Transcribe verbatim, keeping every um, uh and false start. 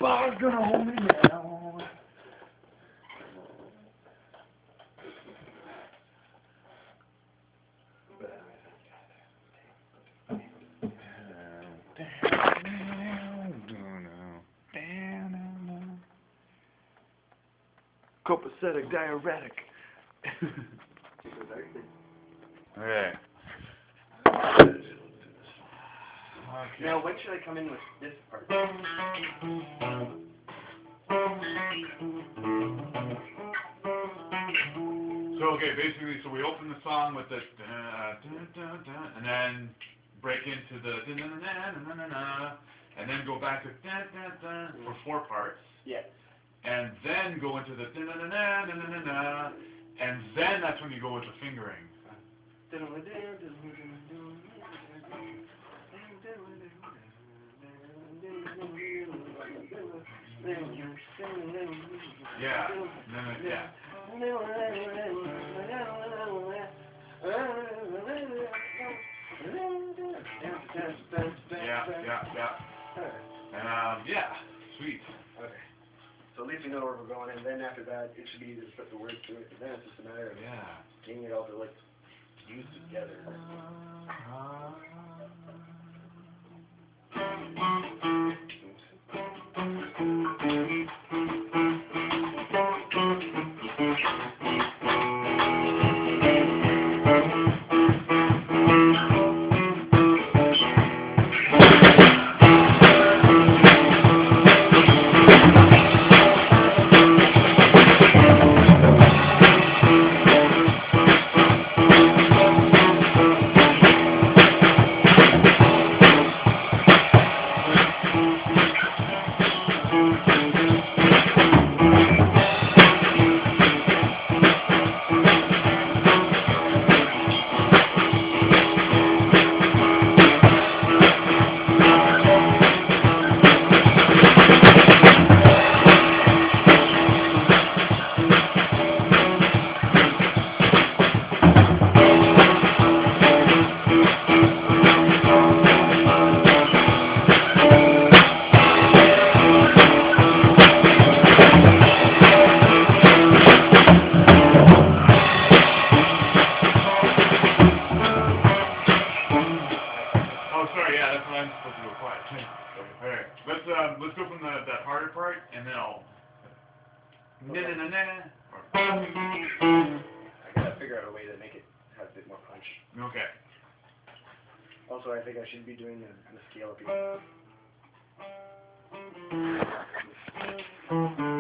Papa's gonna hold me now. Copacetic diuretic. Okay. Okay. Now, when should I come in with this part? So, okay, basically, so we open the song with the da, da, da, da, and then break into the da, da, da, da, da, da, and then go back to da, da, da, for four parts. Yeah. And then go into the da, da, da, da, da, da, da, and then that's when you go with the fingering. Yeah. No, no, yeah. Yeah, yeah, yeah. And, um, yeah, sweet. Okay. So at least we know where we're going, and then after that, it should be easy to put the words to it, and then it's just a matter of Yeah. getting it all to, like, use together. Oh, sorry, yeah, that's what I'm supposed to go quiet. Alright, let's, um, let's go from the, that harder part, and then I'll... Na na na na. I gotta figure out a way to make it have a bit more punch. Okay. Also, I think I should be doing the, the scale up here.